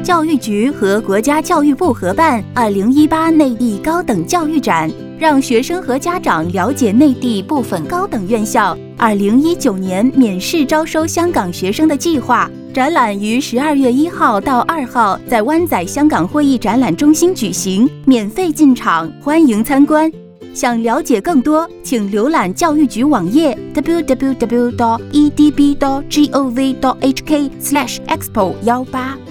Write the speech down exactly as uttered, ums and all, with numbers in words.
教育局和国家教育部合办二零一八内地高等教育展，让学生和家长了解内地部分高等院校二零一九年免试招收香港学生的计划。展览于十二月一号到二号在湾仔香港会议展览中心举行，免费进场，欢迎参观。想了解更多，请浏览教育局网页 double-u double-u double-u 点 e d b 点 gov 点 h k slash expo 一八。